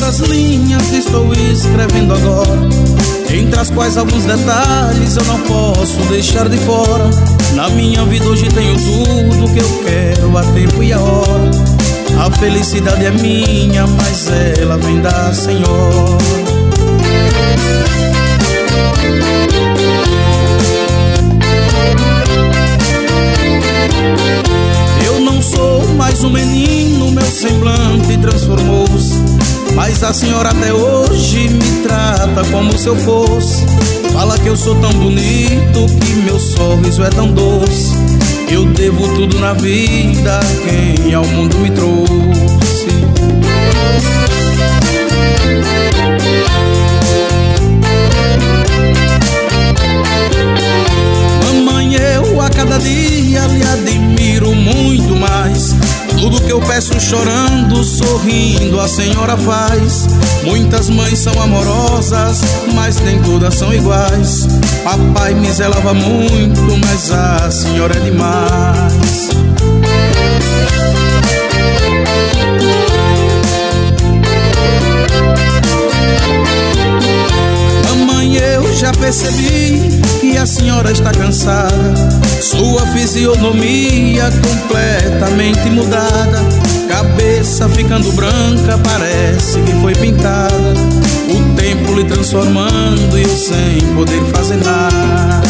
essas linhas estou escrevendo agora, entre as quais alguns detalhes eu não posso deixar de fora. Na minha vida hoje tenho tudo que eu quero, a tempo e a hora. A felicidade é minha, mas ela vem da Senhora. Eu não sou mais um menino, meu semblante transformou-se, mas a senhora até hoje me trata como se eu fosse. Fala que eu sou tão bonito, que meu sorriso é tão doce. Eu devo tudo na vida a quem ao mundo me trouxe. Mamãe, eu a cada dia lhe admiro muito mais. Tudo que eu peço chorando, sorrindo, a senhora faz. Muitas mães são amorosas, mas nem todas são iguais. Papai me zelava muito, mas a senhora é demais. Mamãe, eu já percebi que a senhora está cansada. Sua fisionomia completamente mudada, cabeça ficando branca, parece que foi pintada. O tempo lhe transformando e eu sem poder fazer nada.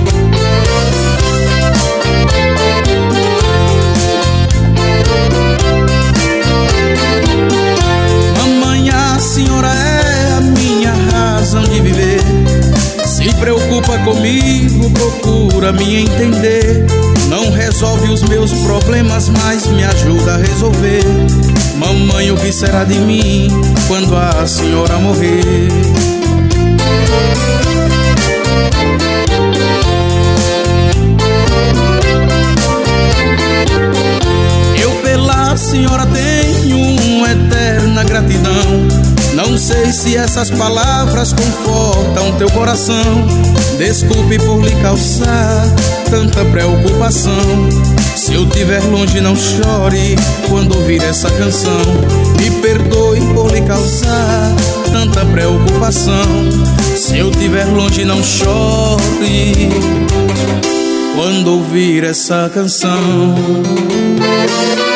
Mamãe, a senhora é a minha razão de viver. Se preocupa comigo, procura me entender. Não resolve os meus problemas, mas me ajuda a resolver. Mamãe, o que será de mim quando a senhora morrer? Eu pela senhora tenho uma eterna gratidão. Não sei se essas palavras confortam teu coração. Desculpe por lhe causar tanta preocupação. Se eu estiver longe, não chore quando ouvir essa canção. Me perdoe por lhe causar tanta preocupação. Se eu estiver longe, não chore quando ouvir essa canção.